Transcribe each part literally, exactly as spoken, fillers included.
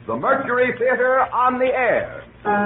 the Mercury Theater on the Air.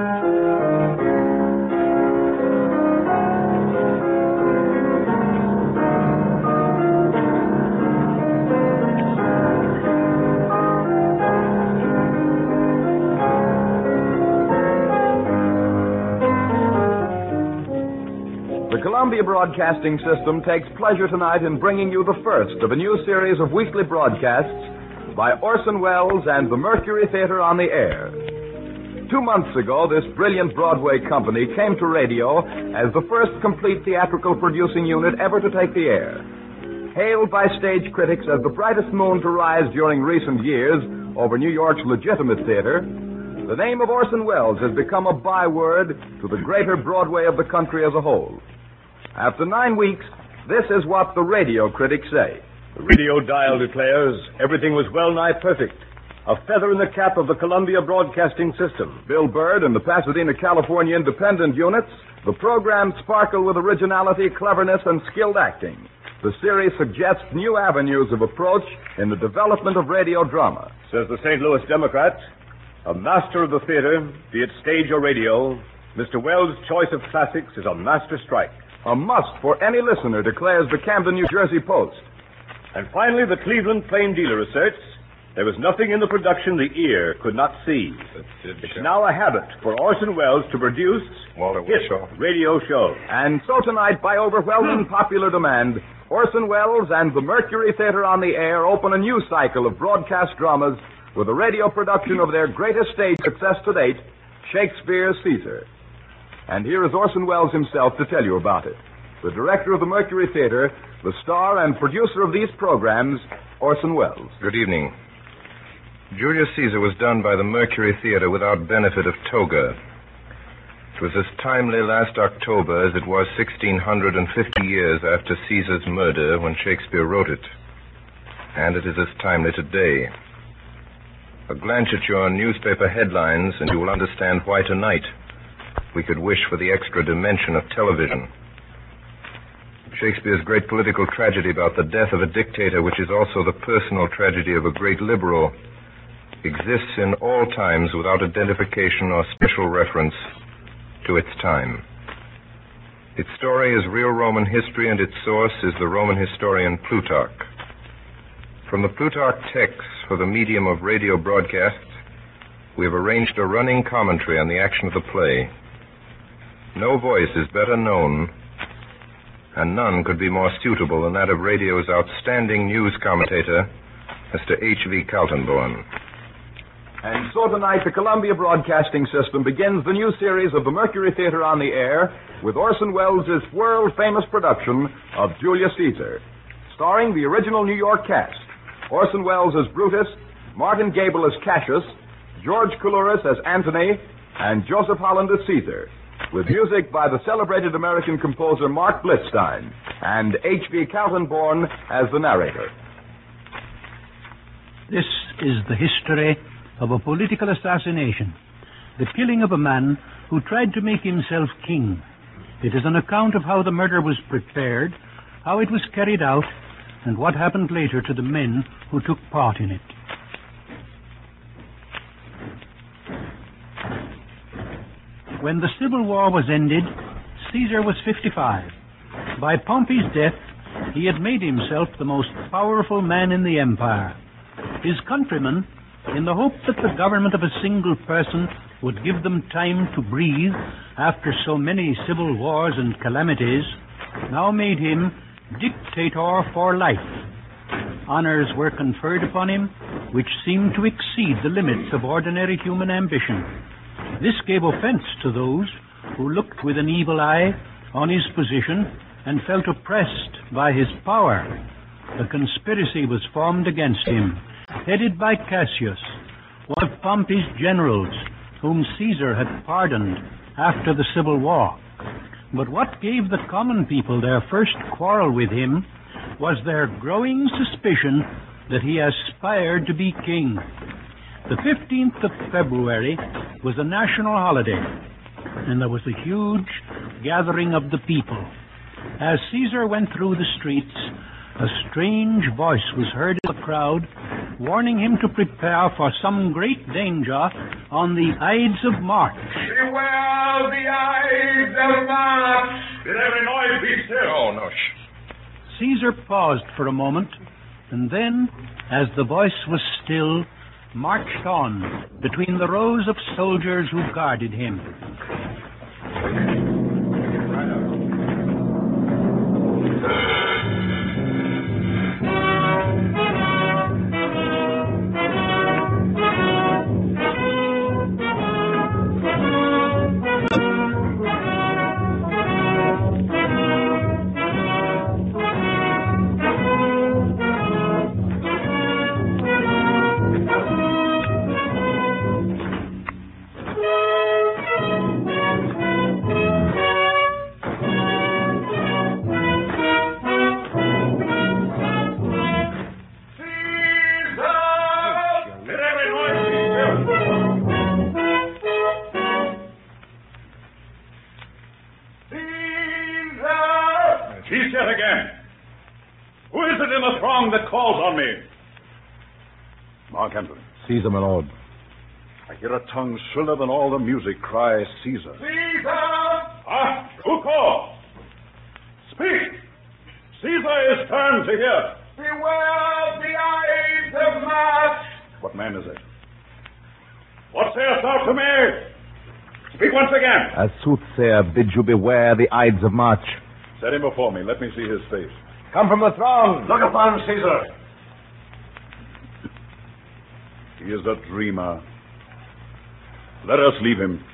The Columbia Broadcasting System takes pleasure tonight in bringing you the first of a new series of weekly broadcasts by Orson Welles and the Mercury Theater on the Air. Two months ago, this brilliant Broadway company came to radio as the first complete theatrical producing unit ever to take the air. Hailed by stage critics as the brightest moon to rise during recent years over New York's legitimate theater, the name of Orson Welles has become a byword to the greater Broadway of the country as a whole. After nine weeks, this is what the radio critics say. The radio dial declares everything was well-nigh perfect. A feather in the cap of the Columbia Broadcasting System. Bill Bird and the Pasadena, California independent units, the programs sparkle with originality, cleverness, and skilled acting. The series suggests new avenues of approach in the development of radio drama. Says the Saint Louis Democrat, a master of the theater, be it stage or radio, Mister Welles' choice of classics is a master strike. A must for any listener, declares the Camden, New Jersey Post. And finally, the Cleveland Plain Dealer asserts there was nothing in the production the ear could not see. It's now a habit for Orson Welles to produce hit radio shows. And so tonight, by overwhelming popular demand, Orson Welles and the Mercury Theater on the Air open a new cycle of broadcast dramas with a radio production of their greatest stage success to date, Shakespeare's Caesar. And here is Orson Welles himself to tell you about it. The director of the Mercury Theater, the star and producer of these programs, Orson Welles. Good evening. Julius Caesar was done by the Mercury Theater without benefit of toga. It was as timely last October as it was sixteen fifty years after Caesar's murder when Shakespeare wrote it. And it is as timely today. A glance at your newspaper headlines and you will understand why tonight we could wish for the extra dimension of television. Shakespeare's great political tragedy about the death of a dictator, which is also the personal tragedy of a great liberal, exists in all times without identification or special reference to its time. Its story is real Roman history, and its source is the Roman historian Plutarch. From the Plutarch texts for the medium of radio broadcasts, we have arranged a running commentary on the action of the play. No voice is better known, and none could be more suitable than that of radio's outstanding news commentator, Mister H V Kaltenborn. And so tonight, the Columbia Broadcasting System begins the new series of the Mercury Theater on the Air with Orson Welles' world-famous production of Julius Caesar, starring the original New York cast: Orson Welles as Brutus, Martin Gable as Cassius, George Coulouris as Antony, and Joseph Holland as Caesar, with music by the celebrated American composer Mark Blitzstein and H V Kaltenborn as the narrator. This is the history of a political assassination, the killing of a man who tried to make himself king. It is an account of how the murder was prepared, how it was carried out, and what happened later to the men who took part in it. When the Civil War was ended, Caesar was fifty-five. By Pompey's death, he had made himself the most powerful man in the empire. His countrymen, in the hope that the government of a single person would give them time to breathe after so many civil wars and calamities, now made him dictator for life. Honors were conferred upon him which seemed to exceed the limits of ordinary human ambition. This gave offense to those who looked with an evil eye on his position and felt oppressed by his power. A conspiracy was formed against him, headed by Cassius, one of Pompey's generals, whom Caesar had pardoned after the Civil War. But what gave the common people their first quarrel with him was their growing suspicion that he aspired to be king. The fifteenth of February was a national holiday, and there was a huge gathering of the people. As Caesar went through the streets, a strange voice was heard in the crowd warning him to prepare for some great danger on the Ides of March. Beware the Ides of March! Did every noise be still? No, no, shh. Caesar paused for a moment, and then, as the voice was still, marched on between the rows of soldiers who guarded him. That calls on me. Mark Antony. Caesar, my lord. I hear a tongue shriller than all the music cry Caesar. Caesar! Ah, who calls? Speak! Caesar is turned to hear. Beware the Ides of March! What man is it? What sayest thou to me? Speak once again. A soothsayer bids you beware the Ides of March. Set him before me. Let me see his face. Come from the throng. Look upon Caesar. He is a dreamer. Let us leave him.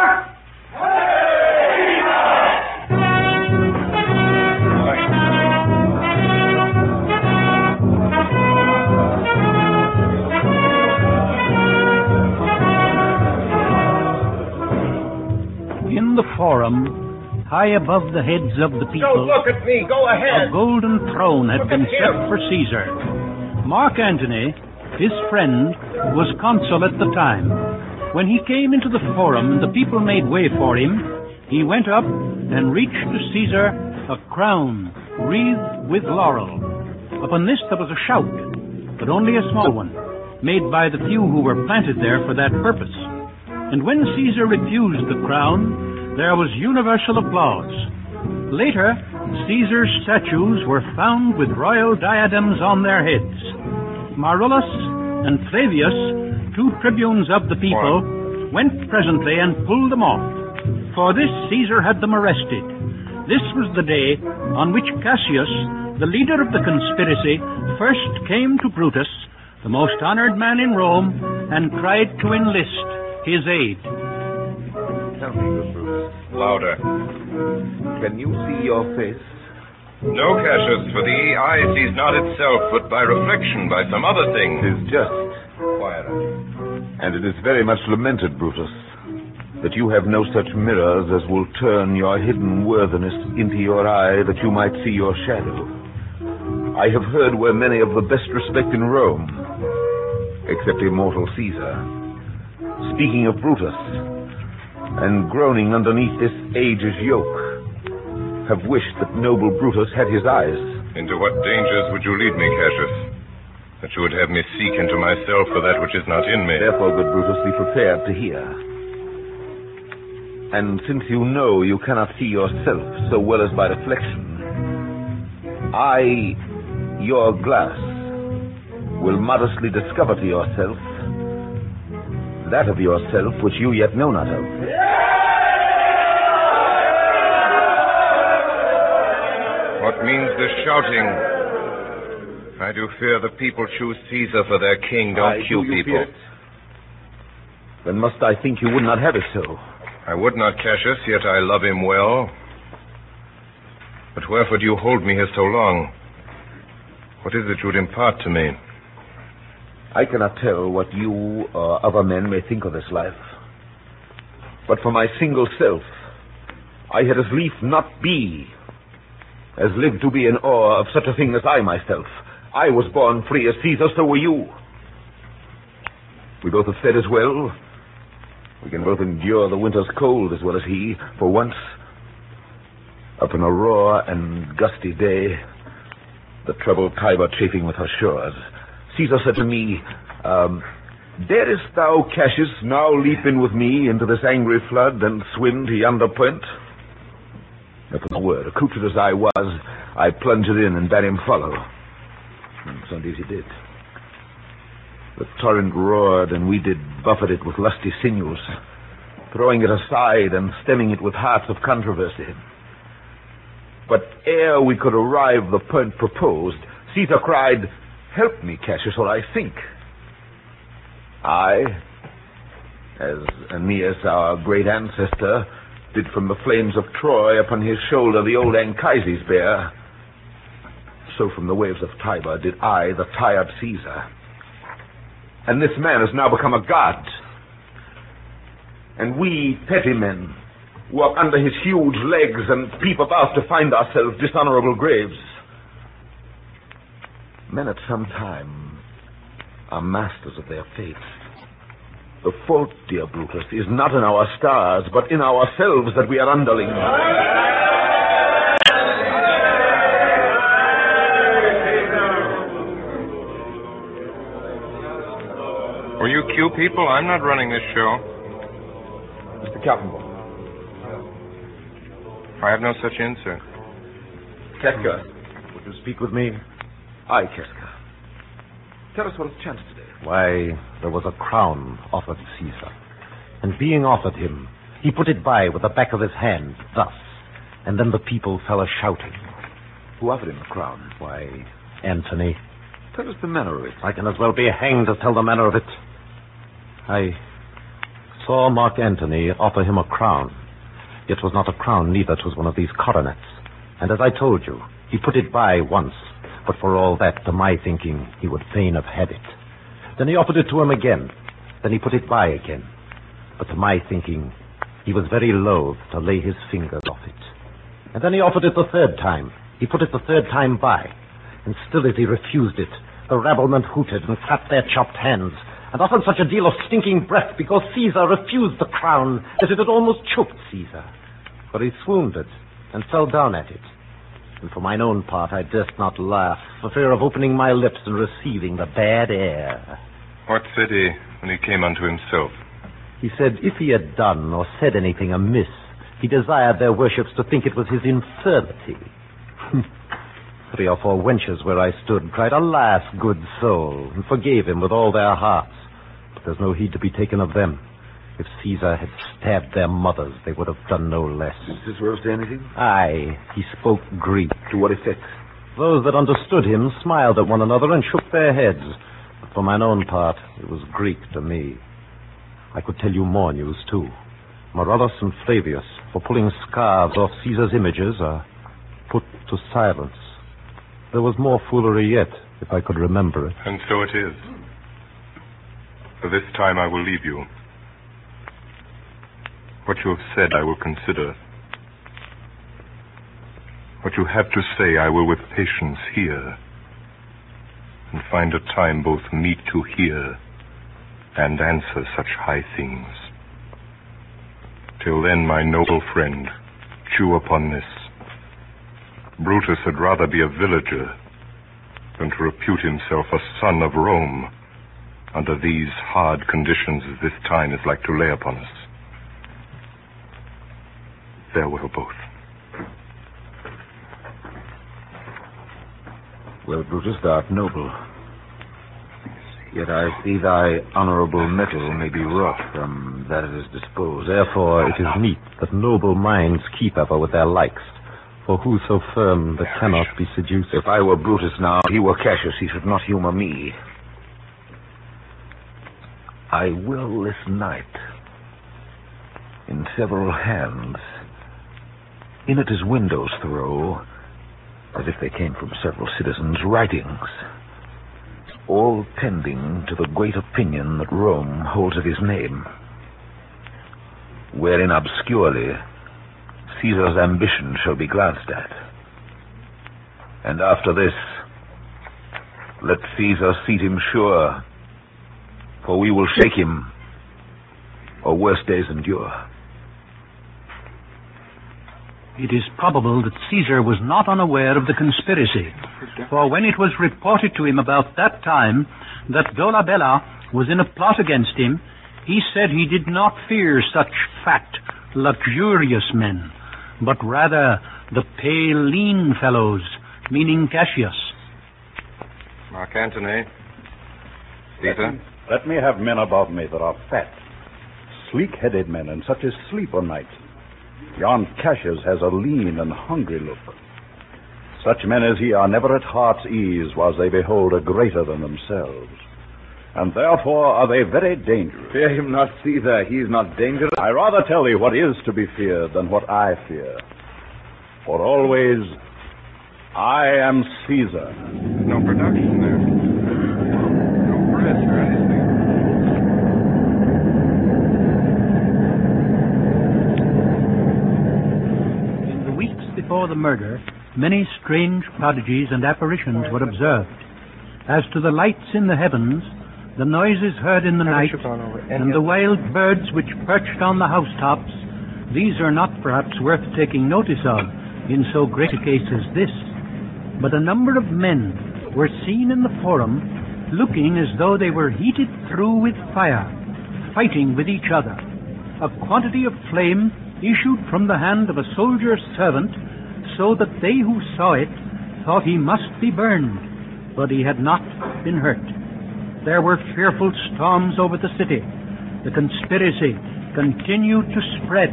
In the forum, high above the heads of the people, Don't look at me. Go ahead. a golden throne had Look been at set him. for Caesar. Mark Antony, his friend, was consul at the time. When he came into the forum and the people made way for him, he went up and reached to Caesar a crown wreathed with laurel. Upon this there was a shout, but only a small one, made by the few who were planted there for that purpose. And when Caesar refused the crown, there was universal applause. Later, Caesar's statues were found with royal diadems on their heads. Marullus and Flavius, two tribunes of the people, went presently and pulled them off. For this Caesar had them arrested. This was the day on which Cassius, the leader of the conspiracy, first came to Brutus, the most honored man in Rome, and tried to enlist his aid. Tell me, good Brutus. Louder. Can you see your face? No, Cassius, for the eye sees not itself, but by reflection, by some other thing. It is just, Quieter. and it is very much lamented, Brutus, that you have no such mirrors as will turn your hidden worthiness into your eye, that you might see your shadow. I have heard where many of the best respect in Rome, except immortal Caesar, speaking of Brutus, and groaning underneath this age's yoke, have wished that noble Brutus had his eyes. Into what dangers would you lead me, Cassius? That you would have me seek into myself for that which is not in me. Therefore, good Brutus, be prepared to hear. And since you know you cannot see yourself so well as by reflection, I, your glass, will modestly discover to yourself that of yourself which you yet know not of. What means this shouting? I do fear the people choose Caesar for their king, don't I you, do you people? fear it? Then must I think you would not have it so. I would not, Cassius, yet I love him well. But wherefore do you hold me here so long? What is it you would impart to me? I cannot tell what you or other men may think of this life. But for my single self, I had as lief not be as live to be in awe of such a thing as I myself. I was born free as Caesar, so were you. We both have fed as well. We can both endure the winter's cold as well as he. For once, up in a raw and gusty day, the troubled Tiber chafing with her shores, Caesar said to me, um, darest thou, Cassius, now leap in with me into this angry flood and swim to yonder point? Not a word. Accoutred as I was, I plunged in and bade him follow. And so indeed he did. The torrent roared, and we did buffet it with lusty sinews, throwing it aside and stemming it with hearts of controversy. But ere we could arrive the point proposed, Caesar cried, help me, Cassius, or I sink. I, as Aeneas, our great ancestor, did from the flames of Troy upon his shoulder the old Anchises bear, so from the waves of Tiber did I, the tired Caesar. And this man has now become a god. And we, petty men, walk under his huge legs and peep about to find ourselves dishonorable graves. Men at some time are masters of their fate. The fault, dear Brutus, is not in our stars, but in ourselves that we are underlings. Were you Q people? I'm not running this show. Mister Kaltenbaum. I have no such insert. Keska, would you speak with me? Aye, Keska. Tell us what has chanced today. Why, there was a crown offered Caesar. And being offered him, he put it by with the back of his hand, thus. And then the people fell a-shouting. Who offered him the crown? Why, Antony. Tell us the manner of it. I can as well be hanged as tell the manner of it. I saw Mark Antony offer him a crown. It was not a crown, neither. 'Twas one of these coronets. And as I told you, he put it by once. But for all that, to my thinking, he would fain have had it. Then he offered it to him again. Then he put it by again. But to my thinking, he was very loath to lay his fingers off it. And then he offered it the third time. He put it the third time by. And still as he refused it, the rabblement hooted and clapped their chopped hands, and offered such a deal of stinking breath because Caesar refused the crown that it had almost choked Caesar. For he swooned it and fell down at it. And for mine own part, I durst not laugh, for fear of opening my lips and receiving the bad air. What said he when he came unto himself? He said if he had done or said anything amiss, he desired their worships to think it was his infirmity. Three or four wenches where I stood cried, alas, good soul, and forgave him with all their hearts. But there's no heed to be taken of them. If Caesar had stabbed their mothers, they would have done no less. Did Cicero say anything? Aye, he spoke Greek. To what effect? Those that understood him smiled at one another and shook their heads. But for mine own part, it was Greek to me. I could tell you more news, too. Marullus and Flavius, for pulling scarves off Caesar's images, are put to silence. There was more foolery yet, if I could remember it. And so it is. For this time I will leave you. What you have said I will consider. What you have to say I will with patience hear, and find a time both meet to hear and answer such high things. Till then, my noble friend, chew upon this. Brutus had rather be a villager than to repute himself a son of Rome under these hard conditions as this time is like to lay upon us. Farewell, both. Well, Brutus, thou art noble. Yet I see thy honorable metal may be wrought from that it is disposed. Therefore it is meet that noble minds keep ever with their likes. For who so firm that cannot be seduced? If I were Brutus now, he were Cassius, he should not humor me. I will this night, in several hands, in at his windows throw, as if they came from several citizens, writings, all tending to the great opinion that Rome holds of his name, wherein obscurely Caesar's ambition shall be glanced at. And after this, let Caesar seat him sure, for we will shake him, or worse days endure. It is probable that Caesar was not unaware of the conspiracy, for when it was reported to him about that time that Dolabella was in a plot against him, he said he did not fear such fat, luxurious men, but rather the pale, lean fellows, meaning Cassius. Mark Antony. Caesar. Let me have men about me that are fat, sleek-headed men, and such as sleep o' night. Yon Cassius has a lean and hungry look. Such men as he are never at heart's ease whilst they behold a greater than themselves. And therefore are they very dangerous. Fear him not, Caesar. He is not dangerous. I rather tell thee what is to be feared than what I fear. For always, I am Caesar. No production there. No press or anything. In the weeks before the murder, many strange prodigies and apparitions were observed. As to the lights in the heavens, the noises heard in the night, and the wild birds which perched on the housetops, these are not perhaps worth taking notice of in so great a case as this. But a number of men were seen in the forum, looking as though they were heated through with fire, fighting with each other. A quantity of flame issued from the hand of a soldier's servant, so that they who saw it thought he must be burned, but he had not been hurt. There were fearful storms over the city. The conspiracy continued to spread.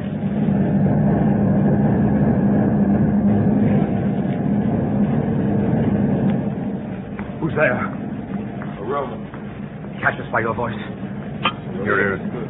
Who's there? A Roman. Catch us by your voice. Your ear is good.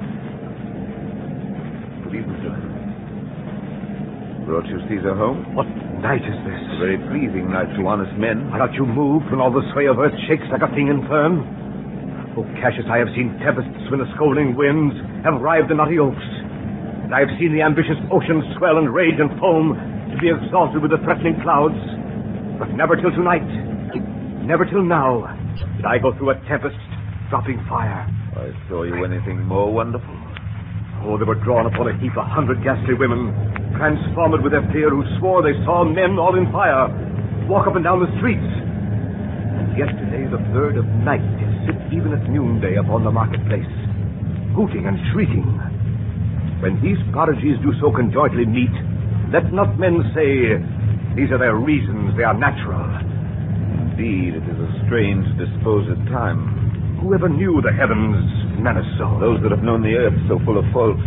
Good evening, sir. Brought you Caesar home? What night is this? A very pleasing night to honest men. Are not you moved when all the sway of earth shakes like a thing infirm? Oh, Cassius, I have seen tempests when the scolding winds have rived the knotty oaks. And I have seen the ambitious ocean swell and rage and foam to be exalted with the threatening clouds. But never till tonight, never till now, did I go through a tempest dropping fire. I saw you anything more wonderful? Oh, they were drawn upon a heap a hundred ghastly women, transformed with their fear, who swore they saw men all in fire walk up and down the streets. And yet today the bird of night is sit even at noonday upon the marketplace, hooting and shrieking. When these prodigies do so conjointly meet, let not men say, these are their reasons, they are natural. Indeed, it is a strange disposed time. Whoever knew the heavens menace so? Those that have known the earth so full of faults.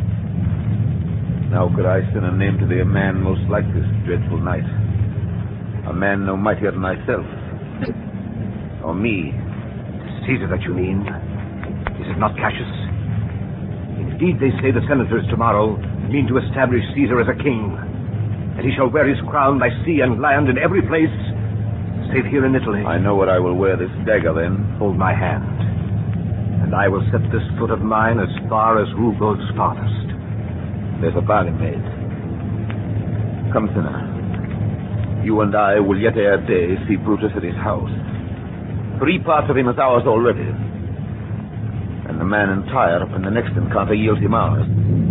Now could I send a name to thee, a man most like this dreadful night. A man no mightier than thyself. Or me. Caesar that you mean? Is it not Cassius? Indeed, they say the senators tomorrow mean to establish Caesar as a king, and he shall wear his crown by sea and land in every place, save here in Italy. I know what I will wear this dagger then. Hold my hand, and I will set this foot of mine as far as who goes farthest. There's a bargain made. Come, sinner. You and I will yet ere day see Brutus at his house. Three parts of him is ours already. And the man in Tyre, in the next encounter, yields him ours.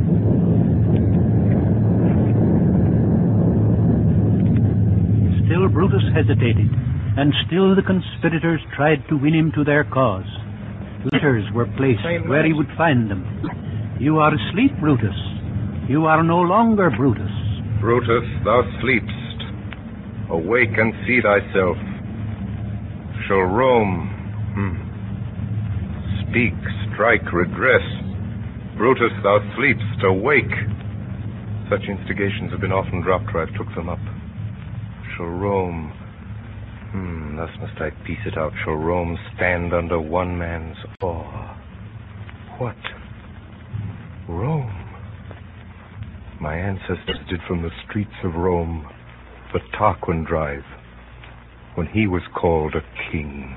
Still Brutus hesitated, and still the conspirators tried to win him to their cause. Letters were placed where he would find them. You are asleep, Brutus. You are no longer Brutus. Brutus, thou sleepst. Awake and see thyself. Shall Rome hmm, speak, strike, redress? Brutus, thou sleepst. Awake. Such instigations have been often dropped where I took them up. Shall Rome... Hmm, thus must I piece it out. Shall Rome stand under one man's awe? What? Rome? My ancestors did from the streets of Rome the Tarquin drive, when he was called a king.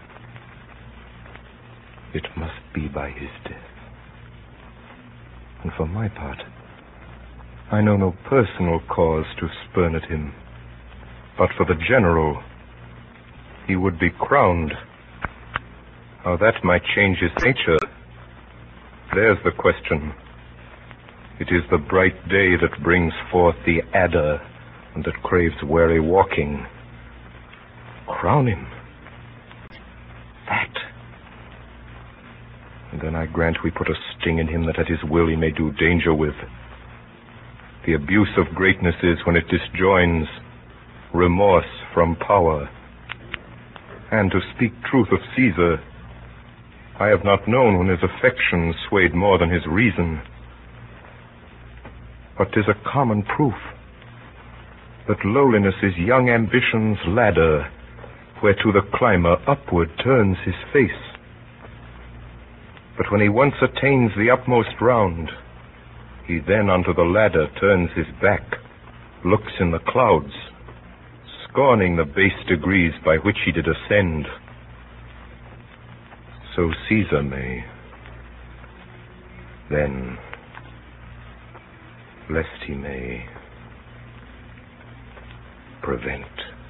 It must be by his death. And for my part, I know no personal cause to spurn at him, but for the general, he would be crowned. How that might change his nature, there's the question. It is the bright day that brings forth the adder and that craves wary walking. Crown him. That. And then I grant we put a sting in him that at his will he may do danger with. The abuse of greatness is when it disjoins remorse from power. And to speak truth of Caesar, I have not known when his affections swayed more than his reason. But 'tis a common proof that lowliness is young ambition's ladder, whereto the climber upward turns his face. But when he once attains the upmost round, he then unto the ladder turns his back, looks in the clouds, scorning the base degrees by which he did ascend. So Caesar may. Then, lest he may prevent.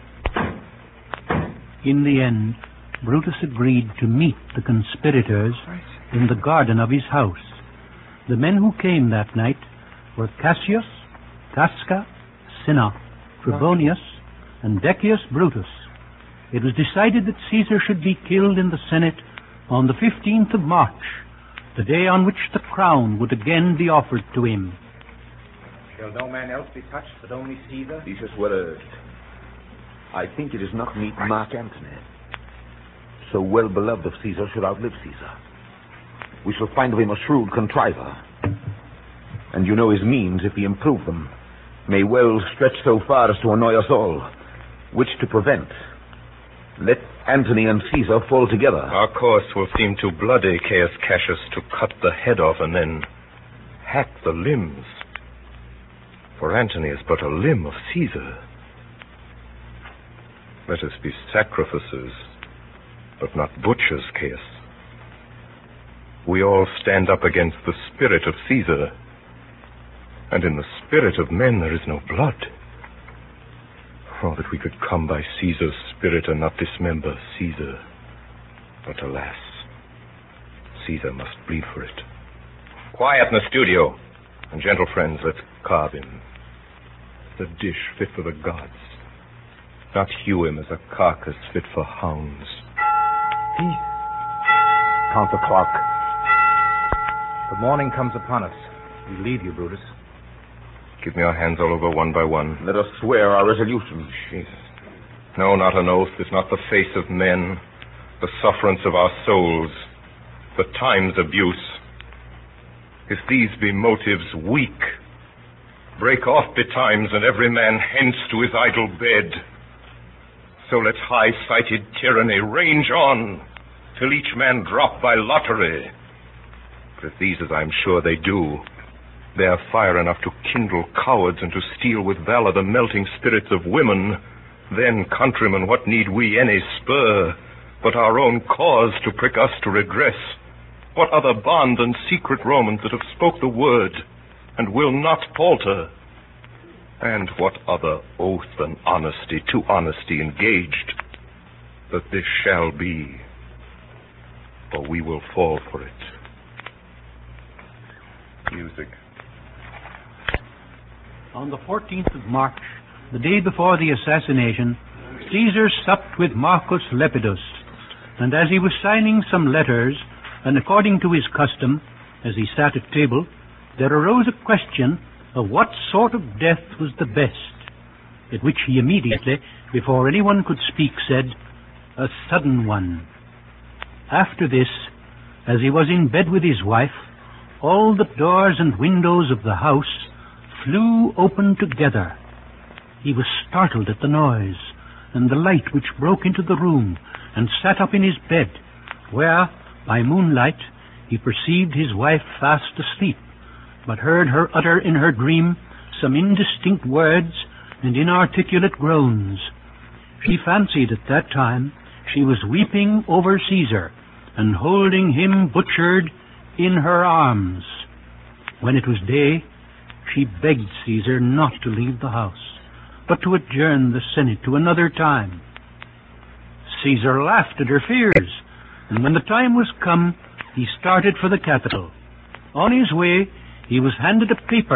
In the end, Brutus agreed to meet the conspirators in the garden of his house. The men who came that night were Cassius, Casca, Cinna, Trebonius, and Decius Brutus. It was decided that Caesar should be killed in the Senate on the fifteenth of March, the day on which the crown would again be offered to him. Shall no man else be touched but only Caesar? This is well urged. I think it is not meet Mark Antony, so well beloved of Caesar, should outlive Caesar. We shall find of him a shrewd contriver. And you know his means, if he improve them, may well stretch so far as to annoy us all. Which to prevent, let Antony and Caesar fall together. Our course will seem too bloody, Caius Cassius, to cut the head off and then hack the limbs. For Antony is but a limb of Caesar. Let us be sacrificers, but not butchers, Caius. We all stand up against the spirit of Caesar, and in the spirit of men there is no blood. Oh, that we could come by Caesar's spirit and not dismember Caesar. But alas, Caesar must bleed for it. Quiet in the studio. And gentle friends, let's carve him. The dish fit for the gods. Not hew him as a carcass fit for hounds. Peace. Count the clock. The morning comes upon us. We leave you, Brutus. Give me your hands all over one by one. Let us swear our resolution. Jesus. No, not an oath. It's not the face of men, the sufferance of our souls, the time's abuse. If these be motives weak, break off betimes, and every man hence to his idle bed. So let high-sighted tyranny range on, till each man drop by lottery. But if these, as I'm sure they do, bear fire enough to kindle cowards and to steal with valor the melting spirits of women, then, countrymen, what need we any spur but our own cause to prick us to regress? What other bond than secret Romans that have spoke the word and will not falter? And what other oath than honesty, to honesty engaged, that this shall be, or we will fall for it. Music. On the fourteenth of March, the day before the assassination, Caesar supped with Marcus Lepidus, and as he was signing some letters, and according to his custom, as he sat at table, there arose a question of what sort of death was the best, at which he immediately, before anyone could speak, said, "A sudden one." After this, as he was in bed with his wife, all the doors and windows of the house flew open together. He was startled at the noise and the light which broke into the room, and sat up in his bed, where, by moonlight, he perceived his wife fast asleep, but heard her utter in her dream some indistinct words and inarticulate groans. She fancied at that time she was weeping over Caesar and holding him butchered in her arms. When it was day, she begged Caesar not to leave the house, but to adjourn the Senate to another time. Caesar laughed at her fears, and when the time was come, he started for the capital. On his way, he was handed a paper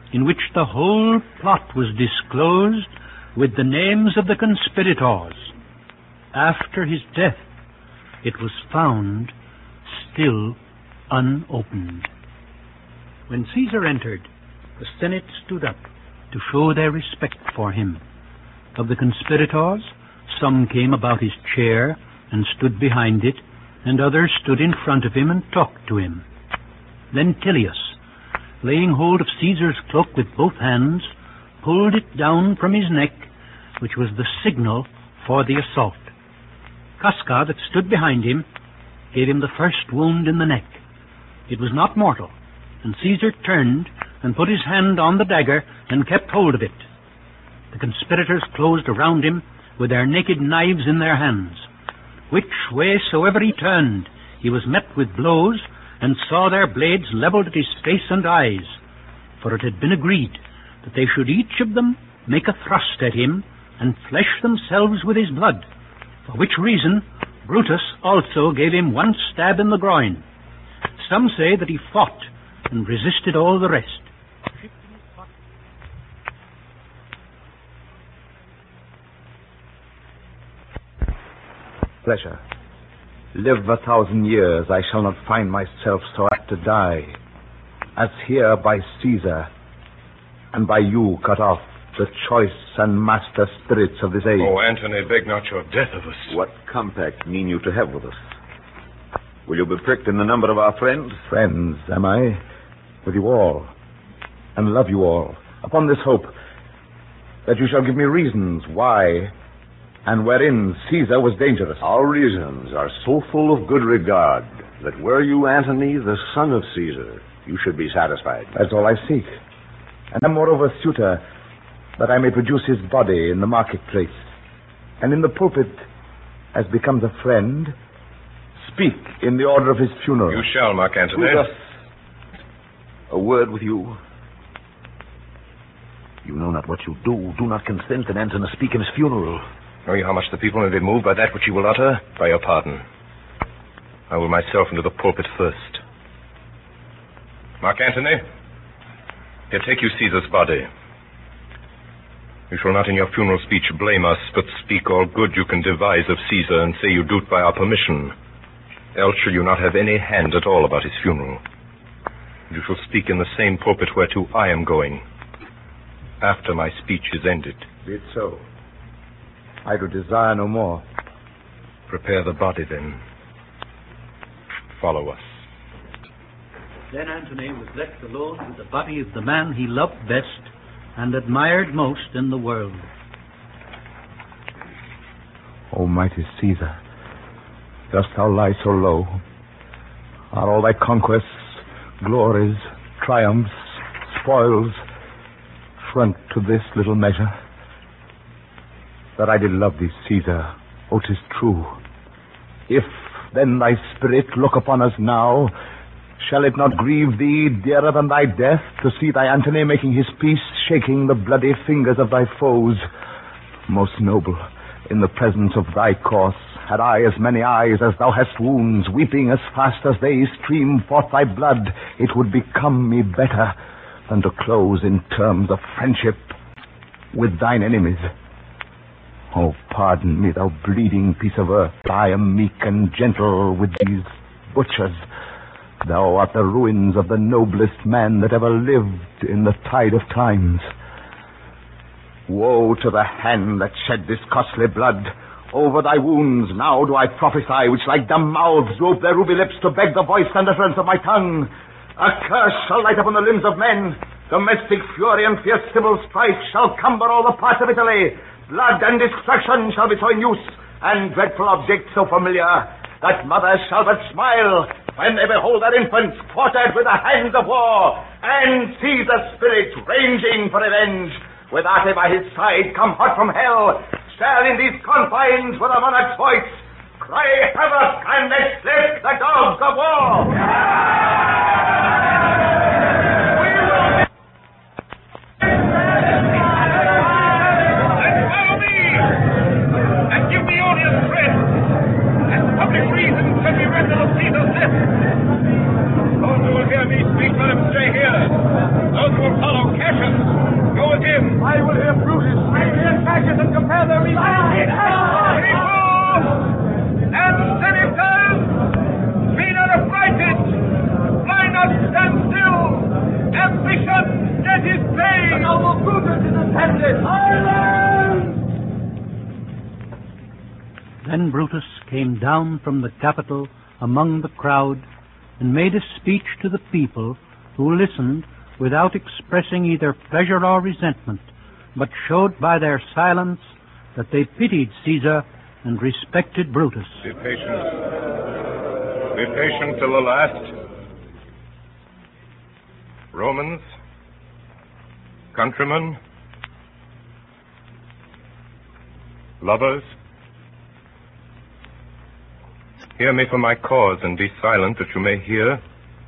in which the whole plot was disclosed with the names of the conspirators. After his death, it was found still unopened. When Caesar entered, the Senate stood up to show their respect for him. Of the conspirators, some came about his chair and stood behind it, and others stood in front of him and talked to him. Then Tilius, laying hold of Caesar's cloak with both hands, pulled it down from his neck, which was the signal for the assault. Casca, that stood behind him, gave him the first wound in the neck. It was not mortal, and Caesar turned and put his hand on the dagger and kept hold of it. The conspirators closed around him with their naked knives in their hands. Which way soever he turned, he was met with blows, and saw their blades levelled at his face and eyes. For it had been agreed that they should each of them make a thrust at him, and flesh themselves with his blood, for which reason Brutus also gave him one stab in the groin. Some say that he fought and resisted all the rest. Pleasure. Live a thousand years, I shall not find myself so apt to die, as here by Caesar, and by you cut off, the choice and master spirits of this age. Oh, Antony, beg not your death of us. What compact mean you to have with us? Will you be pricked in the number of our friends? Friends, am I? With you all, and love you all, upon this hope that you shall give me reasons why and wherein Caesar was dangerous. Our reasons are so full of good regard that were you Antony, the son of Caesar, you should be satisfied. That's all I seek. And am moreover suitor that I may produce his body in the marketplace, and in the pulpit, as becomes a friend, speak in the order of his funeral. You shall, Mark Antony. Brutus, a word with you. You know not what you do. Do not consent that Antony speak in his funeral. Know you how much the people may be moved by that which you will utter? By your pardon. I will myself into the pulpit first. Mark Antony, here take you Caesar's body. You shall not in your funeral speech blame us, but speak all good you can devise of Caesar, and say you do it by our permission. Else shall you not have any hand at all about his funeral. You shall speak in the same pulpit whereto I am going, after my speech is ended. Be it so. I do desire no more. Prepare the body, then. Follow us. Then Antony was left alone with the body of the man he loved best and admired most in the world. O mighty Caesar, dost thou lie so low? Are all thy conquests, glories, triumphs, spoils, front to this little measure? That I did love thee, Caesar, oh, 'tis true. If then thy spirit look upon us now, shall it not grieve thee dearer than thy death to see thy Antony making his peace, shaking the bloody fingers of thy foes? Most noble, in the presence of thy corse, had I as many eyes as thou hast wounds, weeping as fast as they stream forth thy blood, it would become me better than to close in terms of friendship with thine enemies. Oh, pardon me, thou bleeding piece of earth. I am meek and gentle with these butchers. Thou art the ruins of the noblest man that ever lived in the tide of times. Woe to the hand that shed this costly blood. Over thy wounds now do I prophesy, which like dumb mouths ope their ruby lips to beg the voice and utterance of my tongue. A curse shall light upon the limbs of men. Domestic fury and fierce civil strife shall cumber all the parts of Italy. Blood and destruction shall be so in use, and dreadful objects so familiar, that mothers shall but smile when they behold their infants quartered with the hands of war, and see the spirit ranging for revenge, with Ate by his side come hot from hell, shall in these confines with a monarch's voice cry havoc and exlick the dogs of war. Those who will hear me speak, let them stay here. Those who will follow Cassius, him. I will hear Brutus. I will hear Cassius and compare their reasons. And senators, be not affrighted. Why not stand still? Ambition get his pay. The noble Brutus is ascended. Silence! Then Brutus came down from the Capitol among the crowd and made a speech to the people, who listened without expressing either pleasure or resentment, but showed by their silence that they pitied Caesar and respected Brutus. Be patient. Be patient till the last. Romans, countrymen, lovers, hear me for my cause, and be silent that you may hear.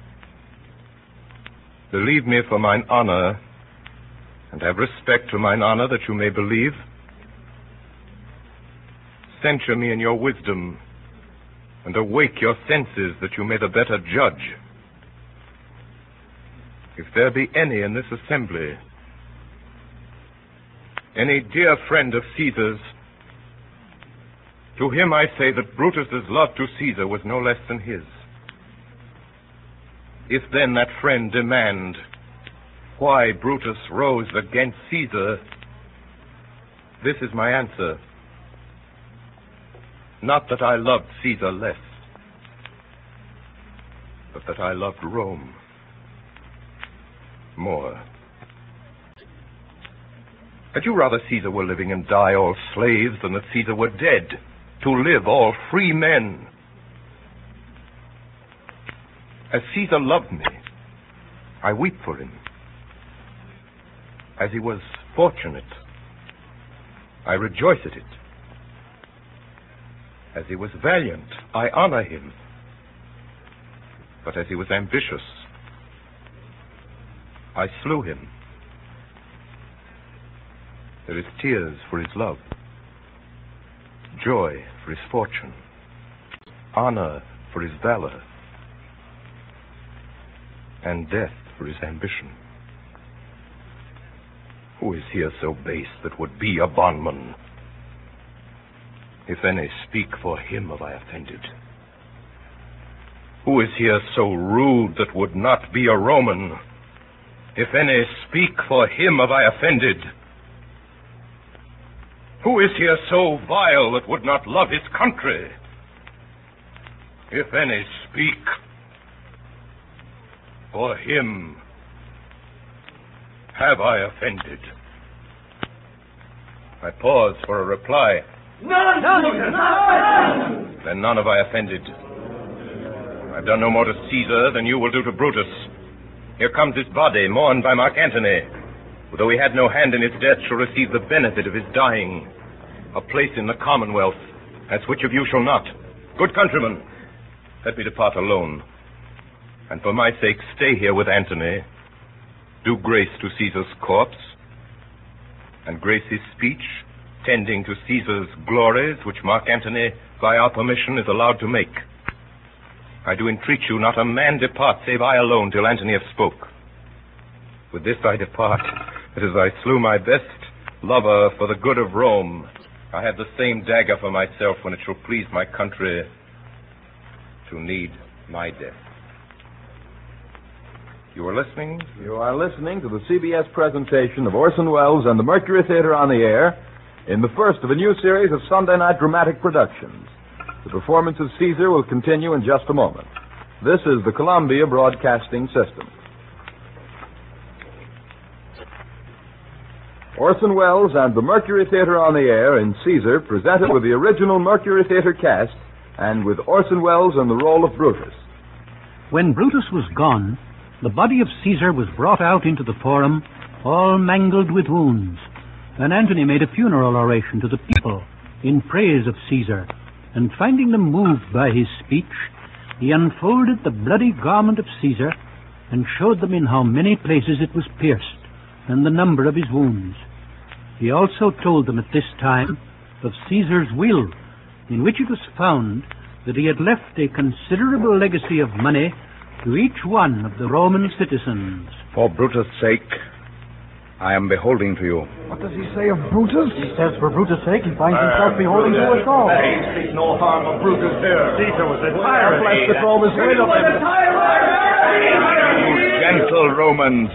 Believe me for mine honor, and have respect to mine honor that you may believe. Censure me in your wisdom, and awake your senses that you may the better judge. If there be any in this assembly, any dear friend of Caesar's, to him I say that Brutus's love to Caesar was no less than his. If then that friend demand why Brutus rose against Caesar, this is my answer. Not that I loved Caesar less, but that I loved Rome more. Had you rather Caesar were living and die all slaves than that Caesar were dead, to live all free men? As Caesar loved me, I weep for him. As he was fortunate, I rejoice at it. As he was valiant, I honor him. But as he was ambitious, I slew him. There is tears for his love, joy for his fortune, honor for his valor, and death for his ambition. Who is here so base that would be a bondman? If any speak for him have I offended. Who is here so rude that would not be a Roman? If any speak for him have I offended. Who is here so vile that would not love his country? If any speak for him have I offended. I pause for a reply. None! None! None! Then none have I offended. I've done no more to Caesar than you will do to Brutus. Here comes his body, mourned by Mark Antony, who, though he had no hand in his death, shall receive the benefit of his dying, a place in the Commonwealth, as which of you shall not. Good countrymen, let me depart alone, and for my sake stay here with Antony, do grace to Caesar's corpse, and grace his speech, tending to Caesar's glories, which Mark Antony, by our permission, is allowed to make. I do entreat you, not a man depart, save I alone, till Antony have spoke. With this I depart, that as I slew my best lover for the good of Rome, I have the same dagger for myself when it shall please my country to need my death. You are listening? You are listening to the C B S presentation of Orson Welles and the Mercury Theater on the Air in the first of a new series of Sunday night dramatic productions. The performance of Caesar will continue in just a moment. This is the Columbia Broadcasting System. Orson Welles and the Mercury Theater on the Air in Caesar, presented with the original Mercury Theater cast and with Orson Welles in the role of Brutus. When Brutus was gone, the body of Caesar was brought out into the forum, all mangled with wounds, and Antony made a funeral oration to the people in praise of Caesar, and finding them moved by his speech, he unfolded the bloody garment of Caesar and showed them in how many places it was pierced, and the number of his wounds. He also told them at this time of Caesar's will, in which it was found that he had left a considerable legacy of money to each one of the Roman citizens. For Brutus' sake, I am beholding to you. What does he say of Brutus? He says for Brutus' sake he finds himself beholding to us all. He speaks no harm of Brutus here. Caesar was a tyrant. Bless the throne is rid of him. You gentle Romans.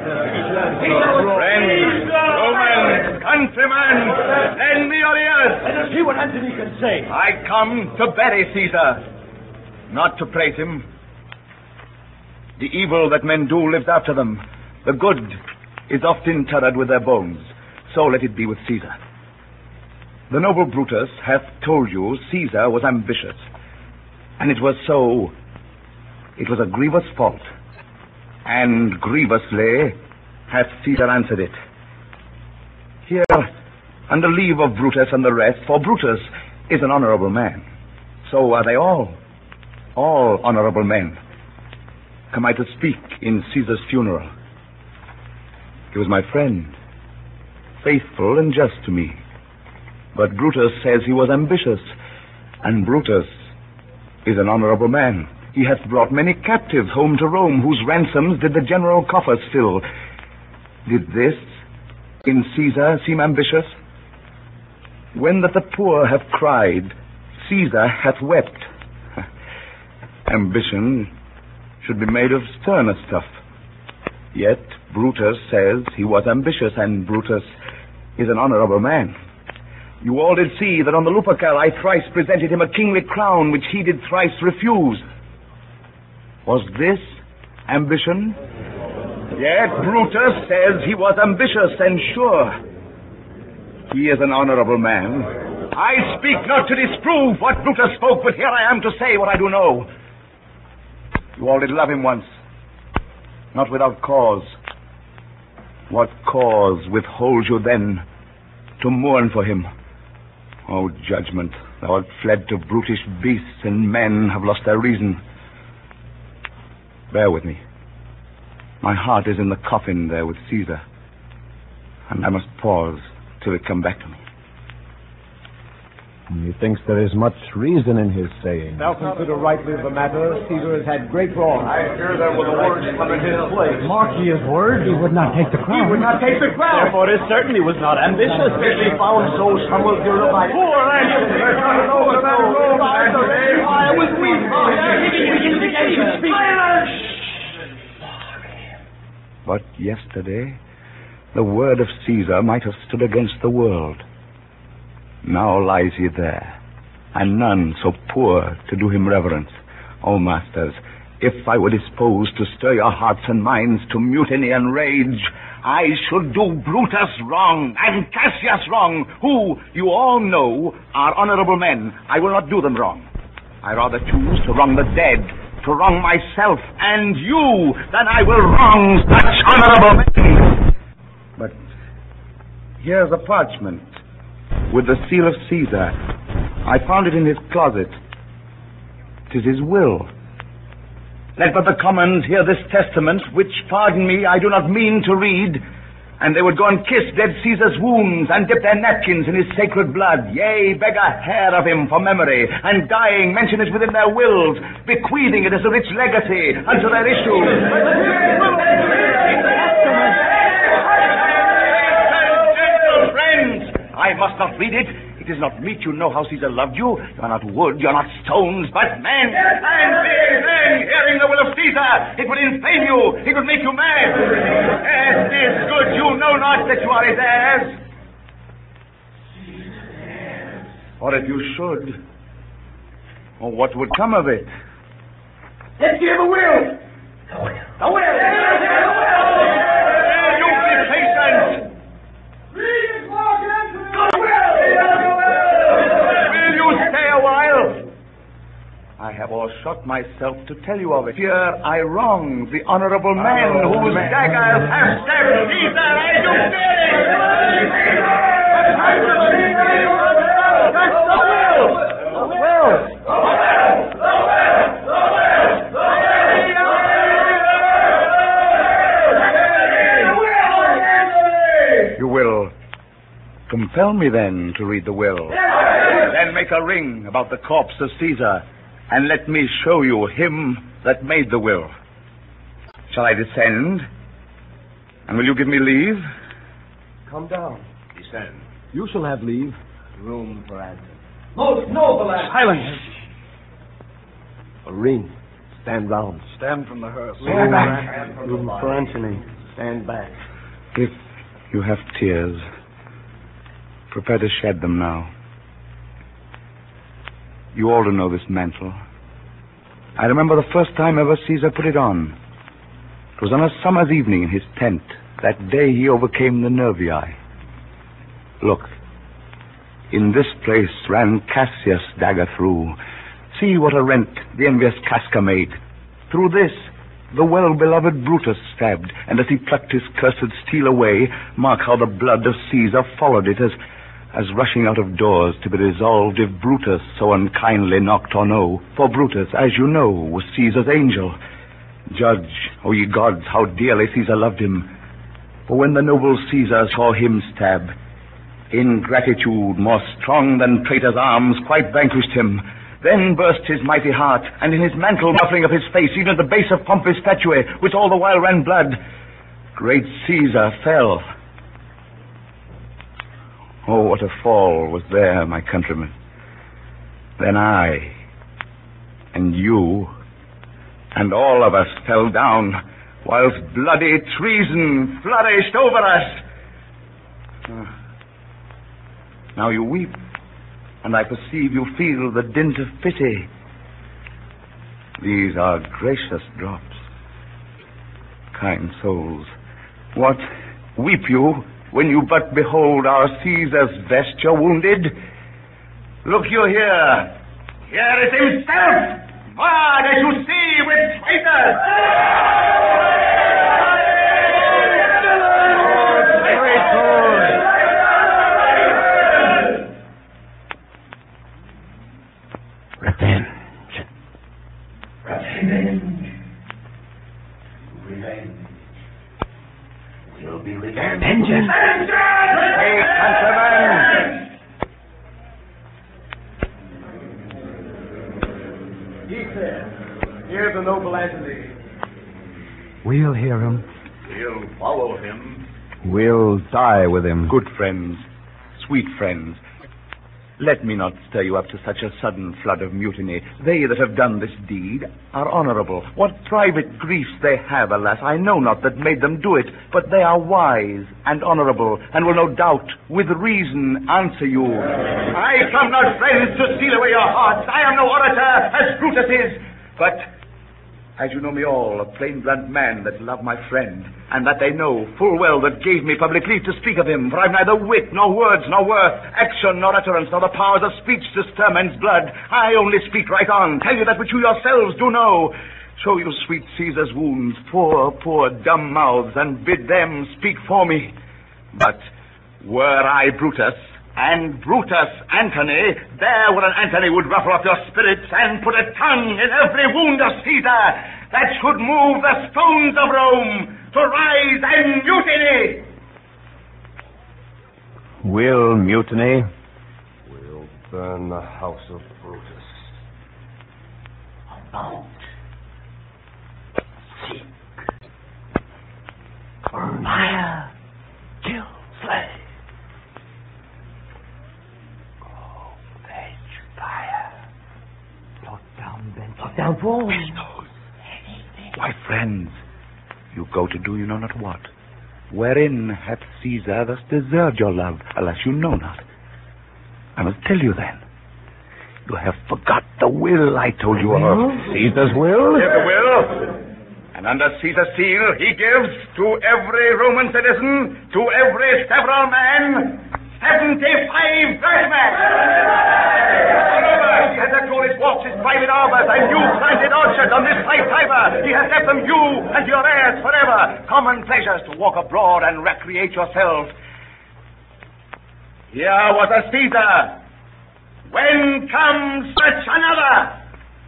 Friends, Romans, countrymen, lend me your ears. Let us see what Antony can say. I come to bury Caesar, not to praise him. The evil that men do lives after them. The good is oft interred with their bones. So let it be with Caesar. The noble Brutus hath told you Caesar was ambitious. And it was so. It was a grievous fault. And grievously hath Caesar answered it. Here, under leave of Brutus and the rest, for Brutus is an honorable man. So are they all. All honorable men. Come I to speak in Caesar's funeral. He was my friend, faithful and just to me. But Brutus says he was ambitious, and Brutus is an honorable man. He hath brought many captives home to Rome, whose ransoms did the general coffers fill. Did this in Caesar seem ambitious? When that the poor have cried, Caesar hath wept. Ambition should be made of sterner stuff. Yet Brutus says he was ambitious, and Brutus is an honorable man. You all did see that on the Lupercal I thrice presented him a kingly crown, which he did thrice refuse. Was this ambition? Yet Brutus says he was ambitious, and sure, he is an honorable man. I speak not to disprove what Brutus spoke, but here I am to say what I do know. You all did love him once, not without cause. What cause withholds you then to mourn for him? O judgment, thou art fled to brutish beasts, and men have lost their reason. Bear with me. My heart is in the coffin there with Caesar, and I must pause till it come back to me. Methinks there is much reason in his saying. Thou consider rightly the matter. Caesar has had great wrong. I fear there will the words come in his place. Mark ye his word. He would not take the crown. He would not take the crown. Therefore it certainly was not ambitious. If he found so, some will hear about it. Poor Antony! I was weak. But yesterday, the word of Caesar might have stood against the world. Now lies he there, and none so poor to do him reverence. O masters, if I were disposed to stir your hearts and minds to mutiny and rage, I should do Brutus wrong and Cassius wrong, who, you all know, are honorable men. I will not do them wrong. I rather choose to wrong the dead, to wrong myself and you, than I will wrong such honorable men. But here's a parchment with the seal of Caesar. I found it in his closet. 'Tis his will. Let but the commons hear this testament, which, pardon me, I do not mean to read, and they would go and kiss dead Caesar's wounds, and dip their napkins in his sacred blood, yea, beg a hair of him for memory, and dying mention it within their wills, bequeathing it as a rich legacy unto their issue. Gentle friends, I must not read it. It is not meet you know how Caesar loved you. You are not wood, you are not stones, but men. And being men, hearing the will of Caesar, it would inflame you, it would make you mad. Yes, it is good you know not that you are his heirs. Or if you should, oh, what would come of it? Let's hear the will. The will. The will. You be patient. I have all shot myself to tell you of it. Here I wrong the honorable man whose daggers have stabbed Caesar. I do fear it. That's the will. The will. You will compel me then to read the will. Then make a ring about the corpse of Caesar, and let me show you him that made the will. Shall I descend? And will you give me leave? Come down. Descend. You shall have leave. Room for answer. Most noble and... Silence! Marine, stand round. Stand from the hearse. Stand back. Room for Antony. Stand back. If you have tears, prepare to shed them now. You all know this mantle. I remember the first time ever Caesar put it on. It was on a summer's evening in his tent. That day he overcame the Nervii. Look, in this place ran Cassius' dagger through. See what a rent the envious Casca made. Through this, the well-beloved Brutus stabbed, and as he plucked his cursed steel away, mark how the blood of Caesar followed it as, as rushing out of doors to be resolved if Brutus so unkindly knocked or no. For Brutus, as you know, was Caesar's angel. Judge, O ye gods, how dearly Caesar loved him. For when the noble Caesar saw him stab, ingratitude, more strong than traitor's arms, quite vanquished him. Then burst his mighty heart, and in his mantle muffling of his face, even at the base of Pompey's statue, which all the while ran blood, great Caesar fell. Oh, what a fall was there, my countrymen. Then I, and you, and all of us fell down, whilst bloody treason flourished over us. Ah. Now you weep, and I perceive you feel the dint of pity. These are gracious drops. Kind souls, what, weep you when you but behold our Caesar's vesture wounded? Look you here. Here is himself, marred as you see with traitors. Revenge. Revenge. Revenge. Will be revenge. Vengeance. Hey, countrymen! Keep there. Hear the noble Antony. We'll hear him. We'll follow him. We'll die with him. Good friends, sweet friends, let me not stir you up to such a sudden flood of mutiny. They that have done this deed are honorable. What private griefs they have, alas, I know not that made them do it, but they are wise and honorable, and will no doubt, with reason, answer you. I come not, friends, to steal away your hearts. I am no orator, as Brutus is, but, as you know me all, a plain blunt man that love my friend, and that they know full well that gave me public leave to speak of him, for I've neither wit, nor words, nor worth, action, nor utterance, nor the powers of speech to stir men's blood. I only speak right on, tell you that which you yourselves do know, show you sweet Caesar's wounds, poor, poor dumb mouths, and bid them speak for me. But were I Brutus, and Brutus Antony, there where an Antony would ruffle up your spirits and put a tongue in every wound of Caesar that should move the stones of Rome to rise and mutiny. We'll mutiny. We'll burn the house of Brutus. Mount. Seek. Fire. Kill. Slay. Fire. Plot down benches. Plot down walls. Why, friends, you go to do you know not what. Wherein hath Caesar thus deserved your love? Alas, you know not. I must tell you then. You have forgot the will I told you of. Caesar's will? Here's the will. And under Caesar's seal he gives to every Roman citizen, to every several man, seventy-five drachmas. Moreover, he has let go his walks, his private arbors, and you planted orchards on this high Tiber. He has left them you and your heirs forever. Common pleasures to walk abroad and recreate yourselves. Here was a Caesar. When comes such another?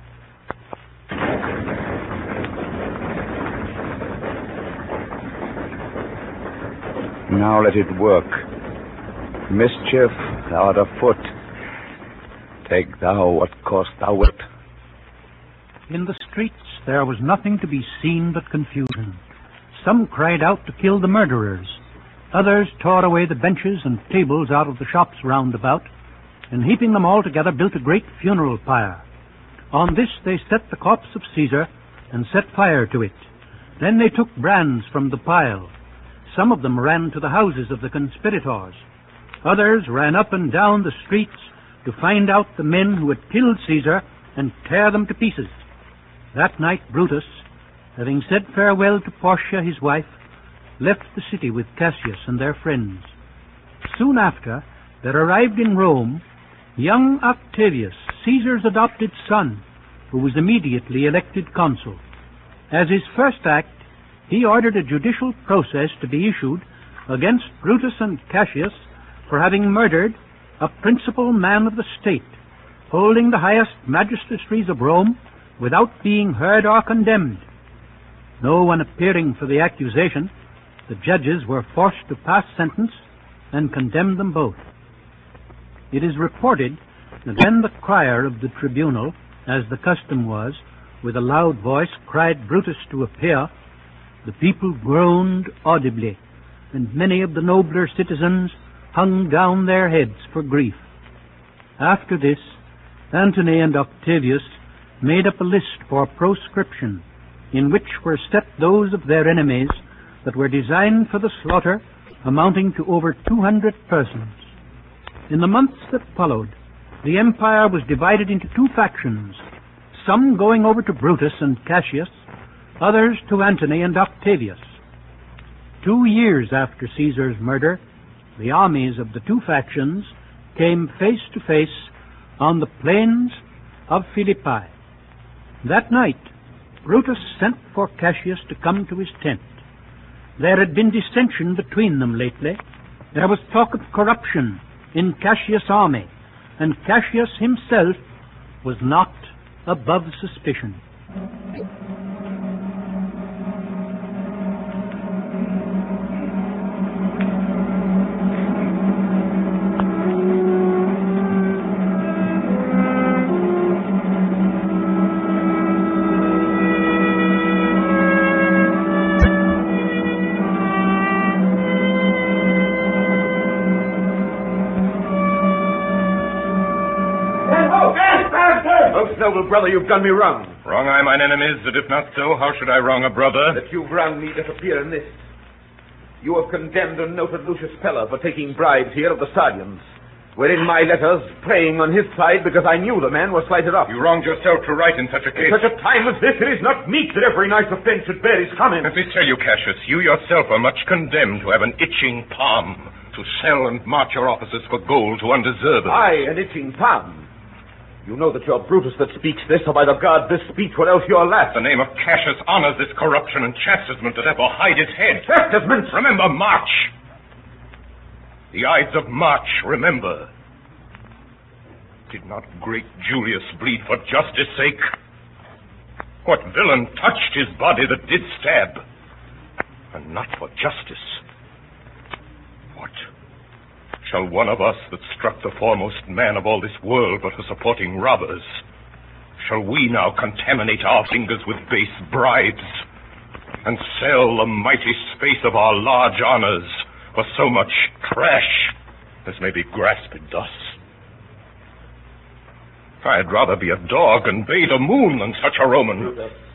Now let it work. Mischief, thou art afoot. Take thou what course thou wilt. In the streets there was nothing to be seen but confusion. Some cried out to kill the murderers. Others tore away the benches and tables out of the shops round about, and heaping them all together built a great funeral pyre. On this they set the corpse of Caesar and set fire to it. Then they took brands from the pile. Some of them ran to the houses of the conspirators. Others ran up and down the streets to find out the men who had killed Caesar and tear them to pieces. That night Brutus, having said farewell to Portia his wife, left the city with Cassius and their friends. Soon after, there arrived in Rome young Octavius, Caesar's adopted son, who was immediately elected consul. As his first act, he ordered a judicial process to be issued against Brutus and Cassius for having murdered a principal man of the state, holding the highest magistracies of Rome without being heard or condemned. No one appearing for the accusation, the judges were forced to pass sentence and condemn them both. It is reported that when the crier of the tribunal, as the custom was, with a loud voice cried Brutus to appear, the people groaned audibly, and many of the nobler citizens hung down their heads for grief. After this, Antony and Octavius made up a list for proscription, in which were set those of their enemies that were designed for the slaughter, amounting to over two hundred persons. In the months that followed, the empire was divided into two factions, some going over to Brutus and Cassius, others to Antony and Octavius. Two years after Caesar's murder, the armies of the two factions came face to face on the plains of Philippi. That night, Brutus sent for Cassius to come to his tent. There had been dissension between them lately. There was talk of corruption in Cassius' army, and Cassius himself was not above suspicion. Noble brother, you've done me wrong. Wrong I mine enemies, that if not so, how should I wrong a brother? That you've wronged me doth appear in this. You have condemned a noted Lucius Pella for taking bribes here of the Sardians, wherein my letters praying on his side because I knew the man was slighted up. You wronged yourself to write in such a case. In such a time as this, it is not meet that every night's offense should bear his comment. Let me tell you, Cassius, you yourself are much condemned to have an itching palm, to sell and march your officers for gold to undeserved. Aye, an itching palm. You know that you're Brutus that speaks this, or by the gods this speech were else your last. The name of Cassius honors this corruption and chastisement that ever hide its head. Chastisement? Remember March. The Ides of March, remember. Did not great Julius bleed for justice' sake? What villain touched his body that did stab? And not for justice. What? Shall one of us that struck the foremost man of all this world but for supporting robbers, shall we now contaminate our fingers with base bribes and sell the mighty space of our large honors for so much trash as may be grasped thus? I'd rather be a dog and bait a moon than such a Roman.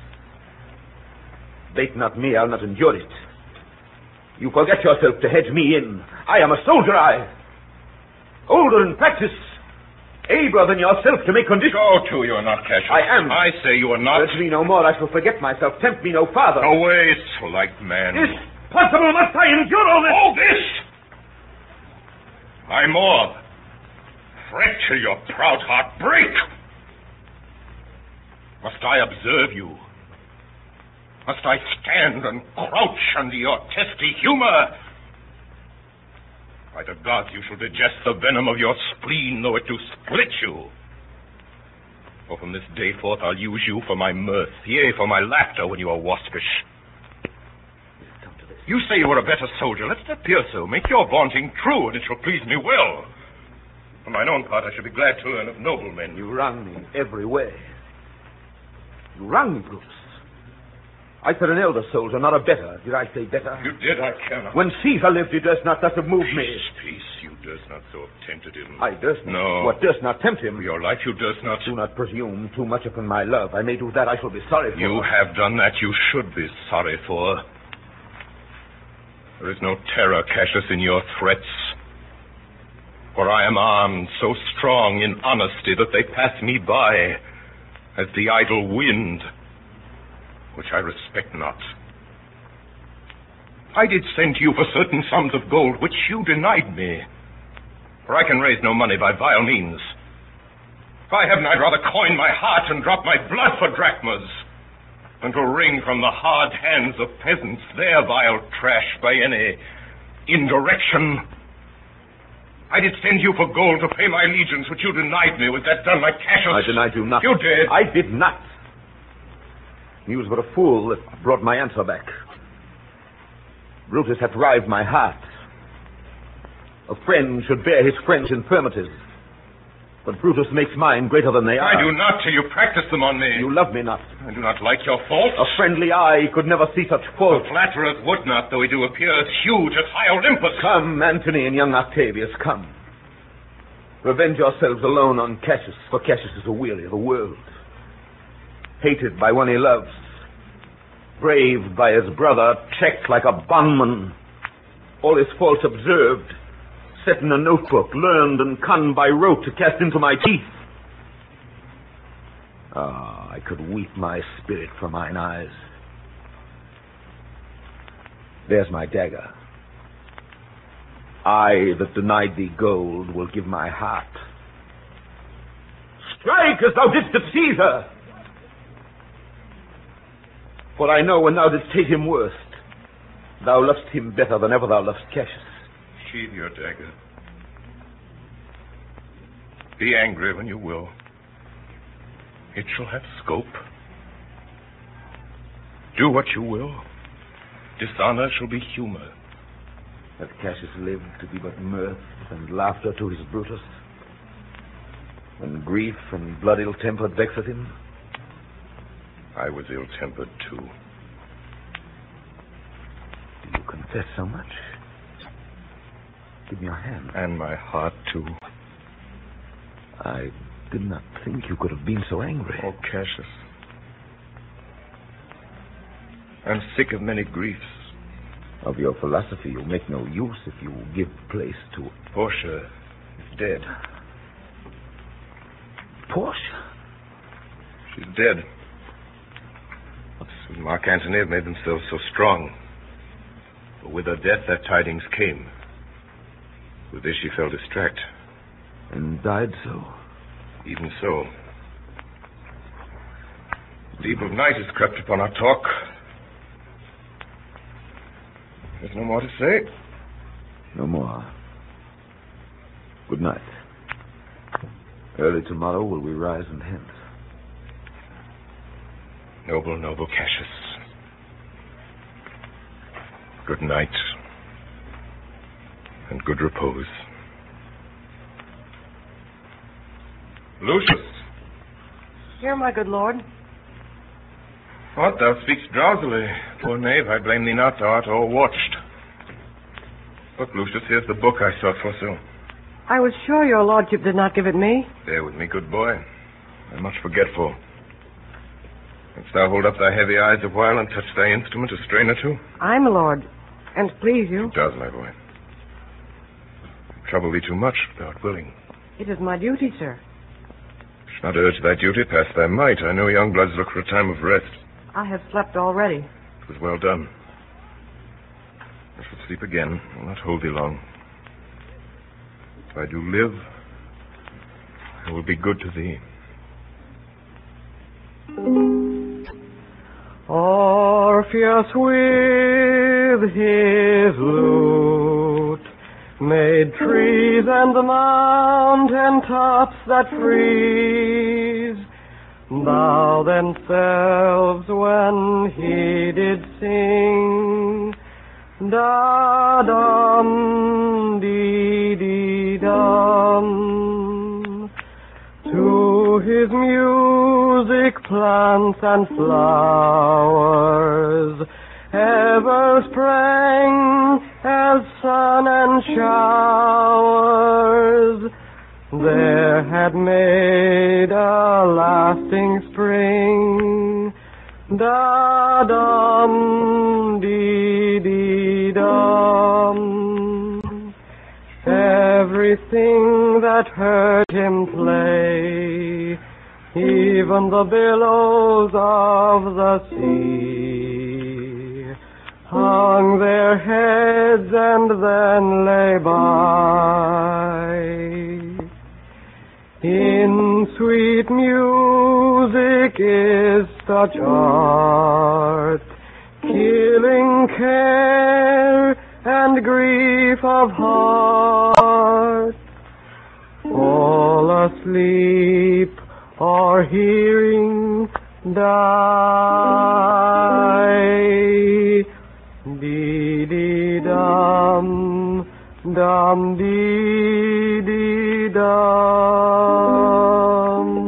Bait not me, I'll not endure it. You forget yourself to hedge me in. I am a soldier, I. Older in practice, abler than yourself to make conditions. Go to, you are not, Cassius. I am. I say you are not. Urge me no more, I shall forget myself. Tempt me no farther. Away, slight man. Is possible, must I endure all this? All this? I more. Fret till your proud heart break. Must I observe you? Must I stand and crouch under your testy humor? By the gods, you shall digest the venom of your spleen, though it do split you. For from this day forth I'll use you for my mirth, yea, for my laughter when you are waspish. You say you are a better soldier. Let it appear so. Make your vaunting true, and it shall please me well. For mine own part, I shall be glad to learn of noblemen. You wrong me every way. You wrong me, Brutus. I said an elder soldier, not a better. Did I say better? You did, I cannot. When Caesar lived, he durst not thus have moved me. Peace, peace. You durst not so have tempted him. I durst not. No. What durst not tempt him? For your life you durst not. Do not presume too much upon my love. I may do that I shall be sorry for. You have done that you should be sorry for. There is no terror, Cassius, in your threats. For I am armed so strong in honesty that they pass me by as the idle wind, which I respect not. I did send you for certain sums of gold, which you denied me. For I can raise no money by vile means. Why haven't I rather coined my heart and dropped my blood for drachmas than to wring from the hard hands of peasants their vile trash by any indirection? I did send you for gold to pay my allegiance, which you denied me. Was that done like Cassius? I denied you nothing. You did. I did not. He was but a fool that brought my answer back. Brutus hath rived my heart. A friend should bear his friend's infirmities. But Brutus makes mine greater than they are. I do not till you practice them on me. You love me not. I do not like your faults. A friendly eye could never see such faults. The flatterers would not, though he do appear as huge as high Olympus. Come, Antony and young Octavius, come. Revenge yourselves alone on Cassius, for Cassius is a weary of the world. Hated by one he loves. Braved by his brother, checked like a bondman. All his faults observed. Set in a notebook, learned and conned by rote to cast into my teeth. Ah, I could weep my spirit from mine eyes. There's my dagger. I that denied thee gold will give my heart. Strike as thou didst at Caesar! For I know when thou didst hate him worst, thou lovest him better than ever thou lovest Cassius. Sheathe your dagger. Be angry when you will. It shall have scope. Do what you will. Dishonor shall be humor. Hath Cassius lived to be but mirth and laughter to his Brutus? When grief and blood ill-tempered vexeth him? I was ill-tempered, too. Do you confess so much? Give me your hand. And my heart, too. I did not think you could have been so angry. Oh, Cassius. I'm sick of many griefs. Of your philosophy you'll make no use if you give place to... Portia is dead. Portia? She's dead. Mark Antony have made themselves so strong. But with her death, that tidings came. With this, she fell distract. And died so? Even so. The evil of night has crept upon our talk. There's no more to say. No more. Good night. Early tomorrow will we rise and hence. Noble, noble Cassius. Good night. And good repose. Lucius. Here, my good lord. What, thou speakst drowsily. Poor knave, I blame thee not, thou art all watched. Look, Lucius, here's the book I sought for so. I was sure your lordship did not give it me. Bear with me, good boy. I'm much forgetful. Canst thou hold up thy heavy eyes a while and touch thy instrument a strain or two? Aye, my lord, and please you. It does, my boy. Trouble thee too much, thou art willing. It is my duty, sir. Shall not urge thy duty past thy might. I know young bloods look for a time of rest. I have slept already. It was well done. I shall sleep again. I will not hold thee long. If I do live, I will be good to thee. Orpheus with his lute made trees and mountain tops that freeze. Thou themselves when he did sing, da-dum, dee-dee-dum, to his muse music, plants and flowers ever sprang as sun and showers there had made a lasting spring. Da-dum, dee-dee-dum. Everything that heard him play, even the billows of the sea, hung their heads and then lay by. In sweet music is such art, killing care and grief of heart. All asleep or hearing die. Dee-dee-dum, dum-dee-dee-dum.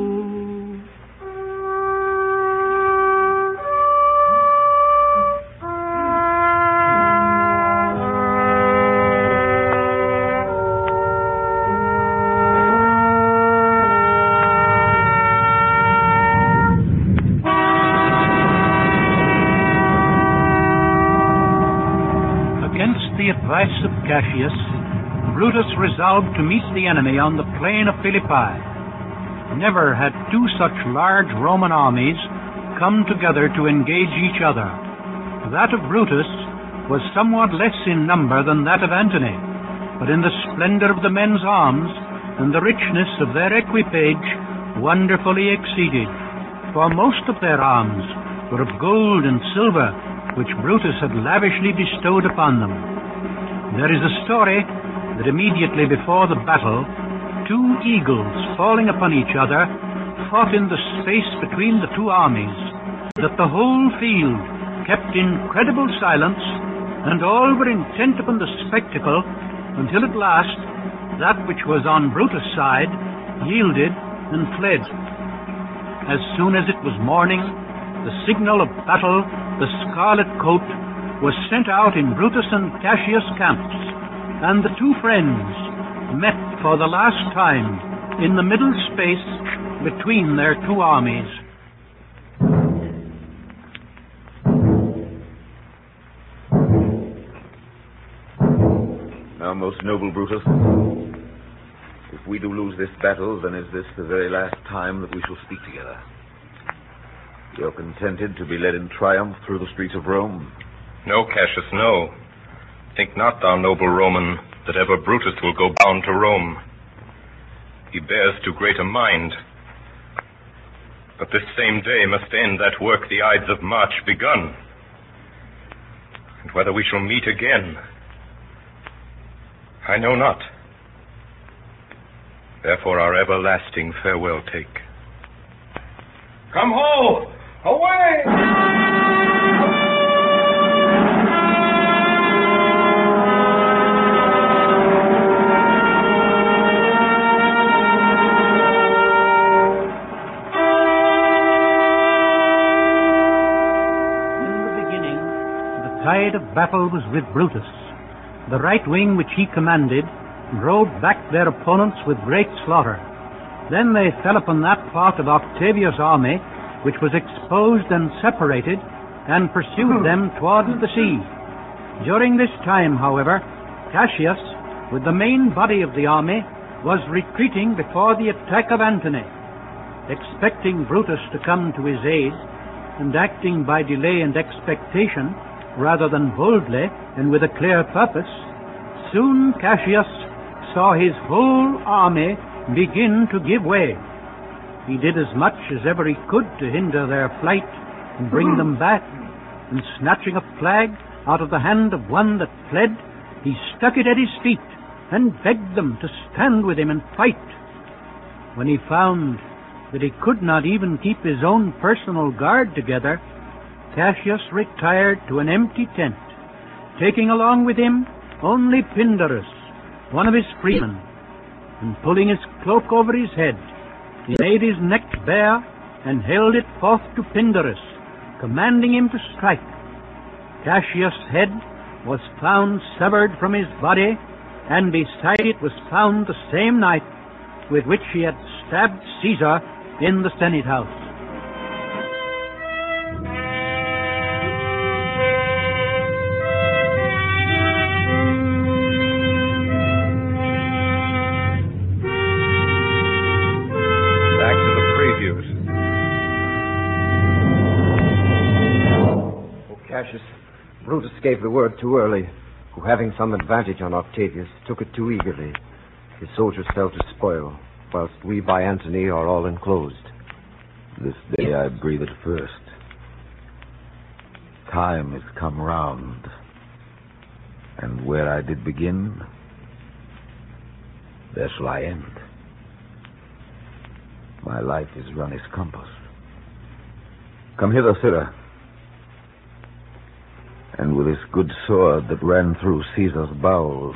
The advice of Cassius, Brutus resolved to meet the enemy on the plain of Philippi. Never had two such large Roman armies come together to engage each other. That of Brutus was somewhat less in number than that of Antony, but in the splendor of the men's arms and the richness of their equipage wonderfully exceeded, for most of their arms were of gold and silver, which Brutus had lavishly bestowed upon them. There is a story that immediately before the battle, two eagles falling upon each other fought in the space between the two armies, that the whole field kept incredible silence, and all were intent upon the spectacle, until at last that which was on Brutus' side yielded and fled. As soon as it was morning, the signal of battle, the scarlet coat, was sent out in Brutus and Cassius' camps, and the two friends met for the last time in the middle space between their two armies. Now, most noble Brutus, if we do lose this battle, then is this the very last time that we shall speak together? You're contented to be led in triumph through the streets of Rome? No, Cassius, no. Think not, thou noble Roman, that ever Brutus will go bound to Rome. He bears too great a mind. But this same day must end that work the Ides of March begun. And whether we shall meet again, I know not. Therefore our everlasting farewell take. Come ho! Away! The tide of battle was with Brutus. The right wing which he commanded drove back their opponents with great slaughter. Then they fell upon that part of Octavius' army which was exposed and separated, and pursued them towards the sea. During this time, however, Cassius, with the main body of the army, was retreating before the attack of Antony. Expecting Brutus to come to his aid, and acting by delay and expectation, rather than boldly and with a clear purpose, soon Cassius saw his whole army begin to give way. He did as much as ever he could to hinder their flight and bring them back, and snatching a flag out of the hand of one that fled, he stuck it at his feet and begged them to stand with him and fight. When he found that he could not even keep his own personal guard together, Cassius retired to an empty tent, taking along with him only Pindarus, one of his freedmen, and pulling his cloak over his head, he made his neck bare and held it forth to Pindarus, commanding him to strike. Cassius' head was found severed from his body, and beside it was found the same knife with which he had stabbed Caesar in the Senate house. Back to the prelude. Oh, Cassius, Brutus gave the word too early, who, having some advantage on Octavius, took it too eagerly. His soldiers fell to spoil, whilst we by Antony are all enclosed. This day I breathe it first. Time has come round. And where I did begin, there shall I end. My life is run its compass. Come hither, Sirrah. And with this good sword that ran through Caesar's bowels,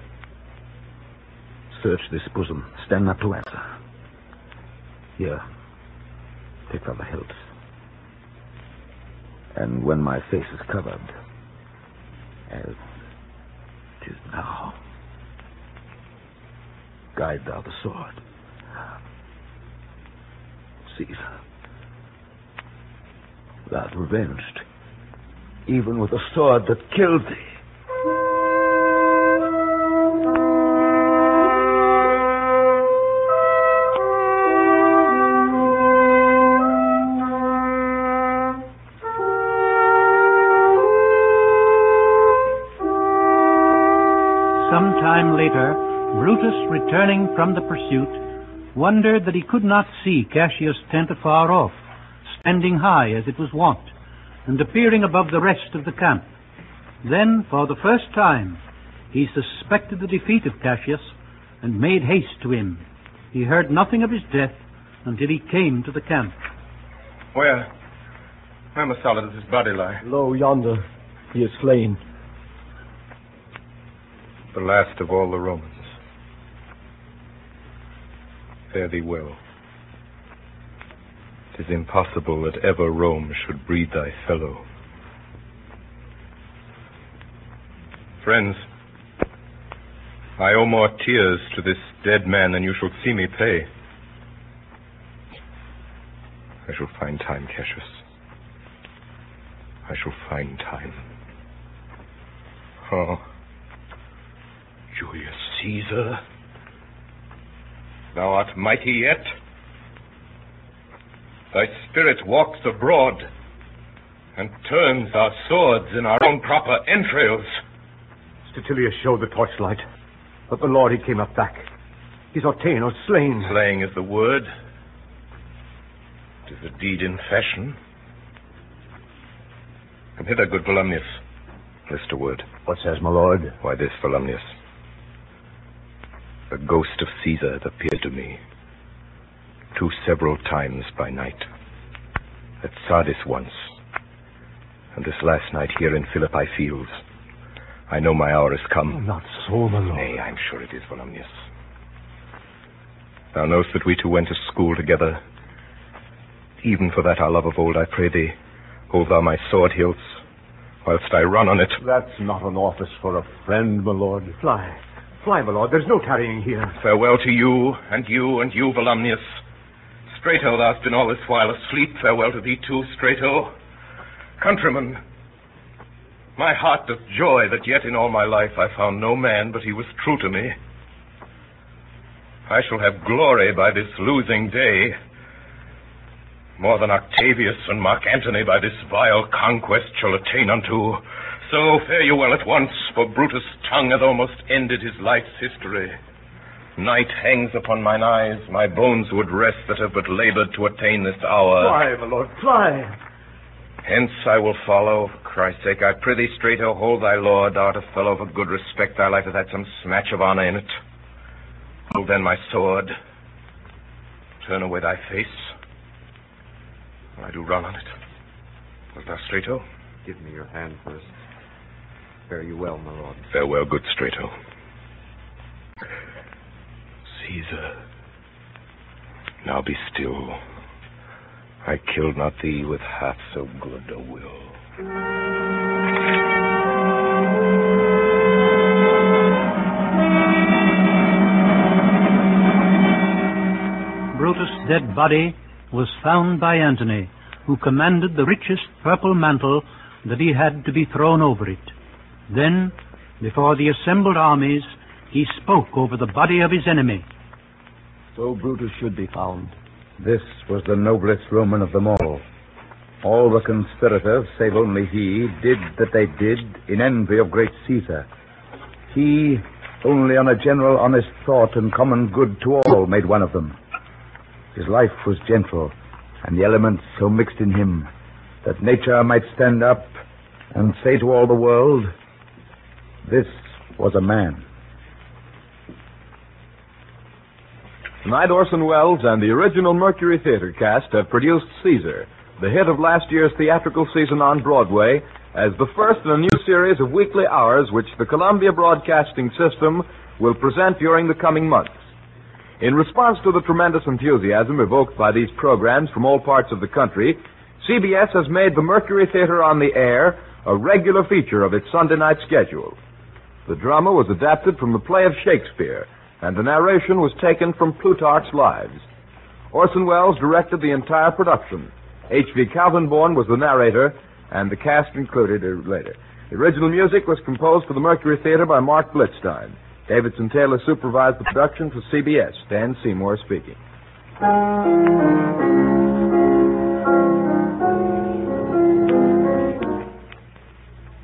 search this bosom. Stand not to answer. Here, take from the hilts. And when my face is covered, as it is now, guide thou the sword. Caesar, thou art revenged, even with the sword that killed thee. Some time later, Brutus, returning from the pursuit, wondered that he could not see Cassius' tent afar off, standing high as it was wont, and appearing above the rest of the camp. Then, for the first time, he suspected the defeat of Cassius, and made haste to him. He heard nothing of his death until he came to the camp. Where? Where, Messala, does his body lie? Lo, yonder. He is slain. The last of all the Romans. Fare thee well. It is impossible that ever Rome should breed thy fellow. Friends, I owe more tears to this dead man than you shall see me pay. I shall find time, Cassius. I shall find time. Oh, Julius Caesar, thou art mighty yet. Thy spirit walks abroad and turns our swords in our own proper entrails. Statilius showed the torchlight, but the Lord he came up back. He's ordained or slain. Slaying is the word. It is a deed in fashion. Come hither, good Volumnius. List a word. What says my lord? Why this, Volumnius? The ghost of Caesar had appeared to me two several times by night. At Sardis once, and this last night here in Philippi Fields. I know my hour has come. Oh, not so, my lord. Nay, I'm sure it is, Volumnius. Thou knowest that we two went to school together. Even for that our love of old, I pray thee, hold thou my sword hilts, whilst I run on it. That's not an office for a friend, my lord. Fly. Fly, my lord. There's no tarrying here. Farewell to you, and you, and you, Volumnius. Strato, thou hast been all this while asleep. Farewell to thee too, Strato. Countrymen, my heart doth joy that yet in all my life I found no man but he was true to me. I shall have glory by this losing day, more than Octavius and Mark Antony by this vile conquest shall attain unto. So fare you well at once, for Brutus' tongue hath almost ended his life's history. Night hangs upon mine eyes, my bones would rest that have but labored to attain this hour. Fly, my lord, fly. Hence I will follow. For Christ's sake, I prithee, Strato, hold thy lord. Thou art a fellow of a good respect. Thy life hath had some smatch of honor in it. Hold then my sword. Turn away thy face. I do run on it. Wilt thou, Strato? Give me your hand first. Fare you well, my lord. Farewell, good Strato. Caesar, now be still. I killed not thee with half so good a will. Brutus' dead body was found by Antony, who commanded the richest purple mantle that he had to be thrown over it. Then, before the assembled armies, he spoke over the body of his enemy. So Brutus should be found. This was the noblest Roman of them all. All the conspirators, save only he, did that they did in envy of great Caesar. He, only on a general honest thought and common good to all, made one of them. His life was gentle, and the elements so mixed in him that nature might stand up and say to all the world, this was a man. Tonight, Orson Welles and the original Mercury Theater cast have produced Caesar, the hit of last year's theatrical season on Broadway, as the first in a new series of weekly hours which the Columbia Broadcasting System will present during the coming months. In response to the tremendous enthusiasm evoked by these programs from all parts of the country, C B S has made the Mercury Theater on the Air a regular feature of its Sunday night schedule. The drama was adapted from the play of Shakespeare, and the narration was taken from Plutarch's Lives. Orson Welles directed the entire production. H V Kaltenborn was the narrator, and the cast included later. The original music was composed for the Mercury Theater by Mark Blitzstein. Davidson Taylor supervised the production for C B S. Dan Seymour speaking.